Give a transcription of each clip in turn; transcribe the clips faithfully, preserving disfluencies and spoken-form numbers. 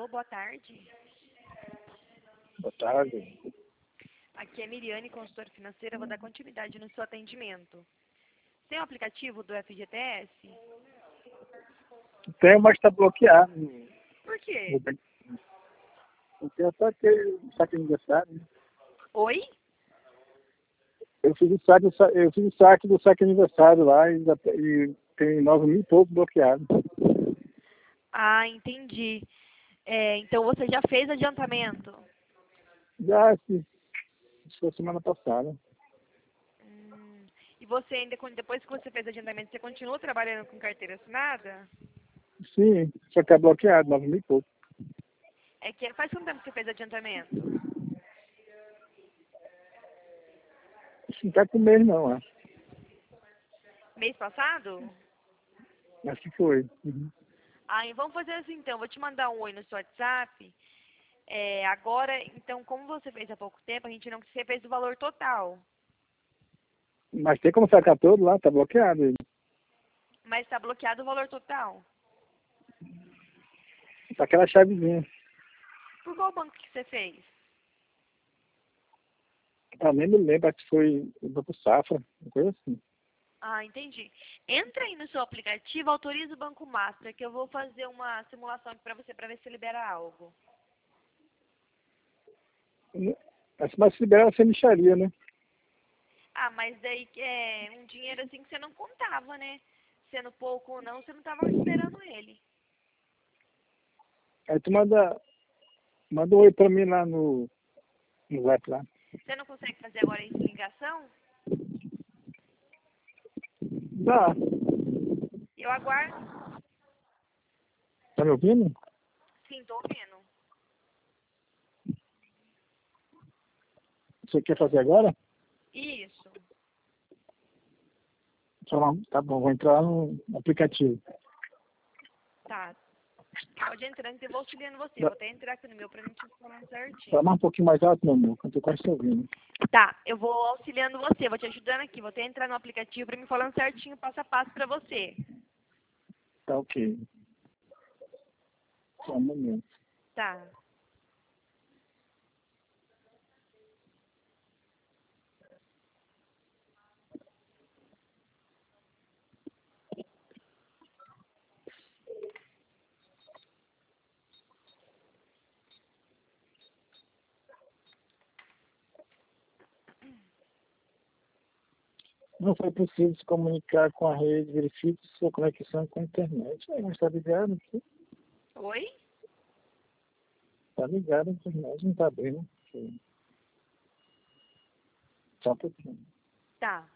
Alô, boa tarde. Boa tarde. Aqui é Miriane, consultora financeira. Vou dar continuidade no seu atendimento. Tem o aplicativo do F G T S? Tem, mas está bloqueado. Por quê? Porque é só aquele saque aniversário. Né? Oi? Eu fiz o saque, eu fiz o saque do saque aniversário lá e, e tem nove mil e pouco bloqueado. Ah, entendi. É, então você já fez adiantamento? Já, se, se foi semana passada. Hum, e você ainda, depois que você fez adiantamento, você continua trabalhando com carteira assinada? Sim, só que é bloqueado, nove mil e pouco. É que faz quanto tempo que você fez adiantamento? Não está com mês não, acho. Mês passado? Acho que foi. Uhum. Ah, e vamos fazer assim então, vou te mandar um oi no seu WhatsApp. É, agora, então, como você fez há pouco tempo, a gente não você fez o valor total. Mas tem como sacar todo lá, tá bloqueado ele. Mas está bloqueado o valor total. Tá aquela chavezinha. Por qual banco que você fez? Ah, nem me lembro, acho que foi o Banco Safra, uma coisa assim. Ah, entendi. Entra aí no seu aplicativo, autoriza o Banco Master, que eu vou fazer uma simulação aqui para você, para ver se libera algo. Mas se liberar, você mexaria, né? Ah, mas daí é um dinheiro assim que você não contava, né? Sendo pouco ou não, você não estava esperando ele. Aí tu manda, manda um oi pra mim lá no, no zap lá. Você não consegue fazer agora isso em ligação? Dá. Eu aguardo. Tá me ouvindo? Sim, tô ouvindo. Você quer fazer agora? Isso. Tá bom, tá bom, vou entrar no aplicativo. Tá. Pode entrar, então eu vou auxiliando você. Dá, Vou até entrar aqui no meu pra mim te falar certinho. tá mais um pouquinho mais alto, meu amor, que eu tô quase te ouvindo. Tá, eu vou auxiliando você, vou te ajudando aqui. Vou até entrar no aplicativo pra me falando certinho, passo a passo pra você. Tá ok. Só um momento. Tá. Não foi possível se comunicar com a rede, verifique sua conexão com a internet. Aí, mas tá ligado aqui? Oi? Tá ligado a internet, não tá bem, né? Só um pouquinho. Tá.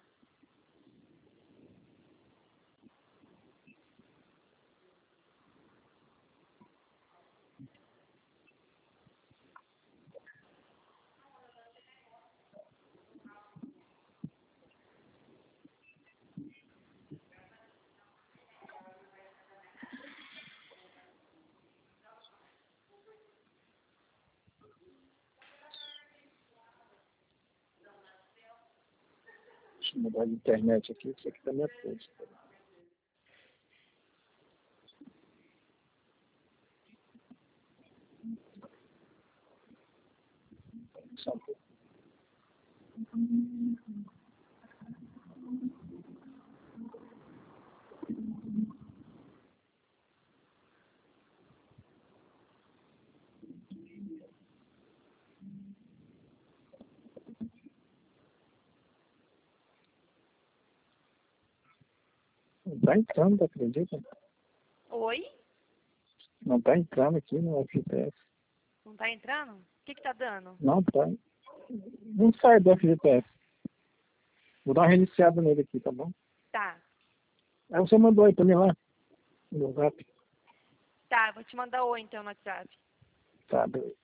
Deixa eu mudar de internet aqui, isso aqui tá minha coisa. Só um pouquinho. Não tá entrando, acredita? Oi? Não tá entrando aqui no F G S. Não tá entrando? O que que tá dando? Não tá. Não sai do F G S. Vou dar uma reiniciada nele aqui, tá bom? Tá. Aí você mandou aí pra mim lá, no zap. Tá, vou te mandar oi então no WhatsApp. Tá, beleza.